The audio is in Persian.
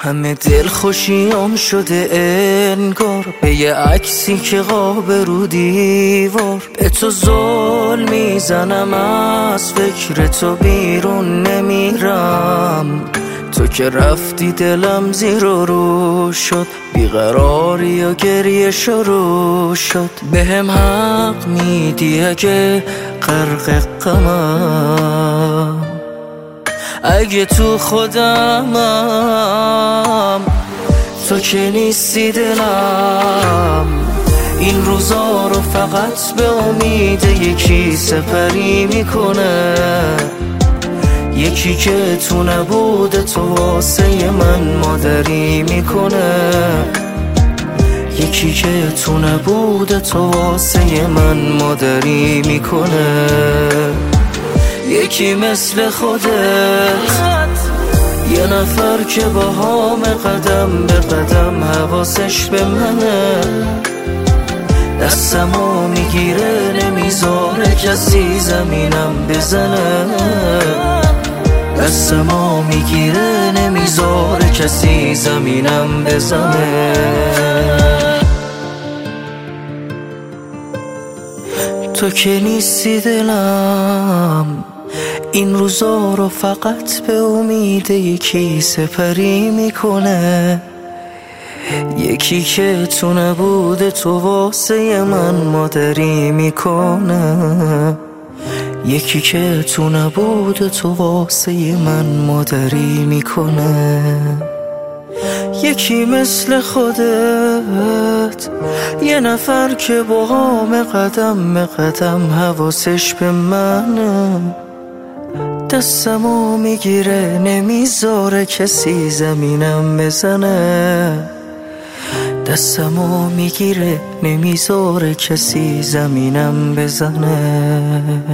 همه دل خوشیام شده انگار به یه عکسی که قاب رو دیوار. به تو زل میزنم از فکر تو بیرون نمیرم. تو که رفتی دلم زیر و رو شد، بیقراری و گریه شروع شد. بهم حق میدی اگه غرق غمم، اگه تو خودمم تو که نیستی دلم. این روزا رو فقط به امید یکی سپری میکنه، یکی که تو نبوده تو واسه من مادری میکنه، یکی که تو نبوده تو واسه من مادری میکنه. یکی مثل خودت، یه نفر که با هم قدم به قدم حواسش به منه، دستمو میگیره نمیذاره کسی زمینم بزنه، دستمو میگیره نمیذاره کسی زمینم بزنه. تو که نیستی دلم، این روزا رو فقط به امید یکی سپری میکنه، یکی که تو نبوده تو واسه من مادری میکنه، یکی که تو نبوده تو واسه من مادری میکنه. یکی مثل خودت، یه نفر که با هم قدم به قدم حواسش به منه، دستمو میگیره نمیذاره کسی زمینم بزنه، دستمو میگیره نمیذاره کسی زمینم بزنه.